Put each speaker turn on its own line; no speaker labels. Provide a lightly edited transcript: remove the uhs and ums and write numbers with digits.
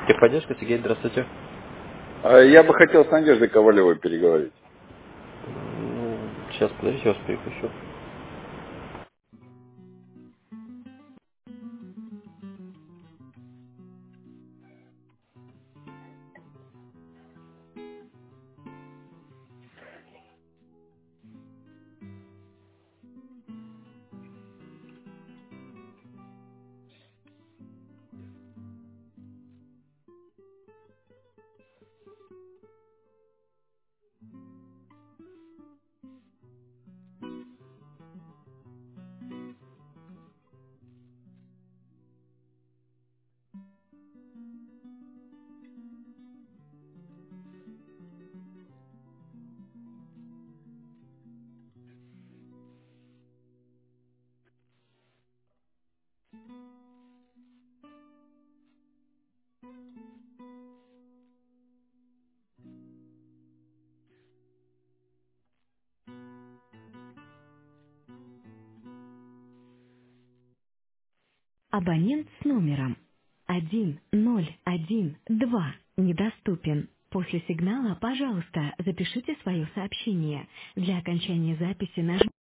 Техподдержка, Сергей, здравствуйте.
Я бы хотел с Надеждой Ковалевой переговорить.
Сейчас, подождите, я вас переключу.
Абонент с номером 1012 недоступен. После сигнала, пожалуйста, запишите свое сообщение. Для окончания записи нажмите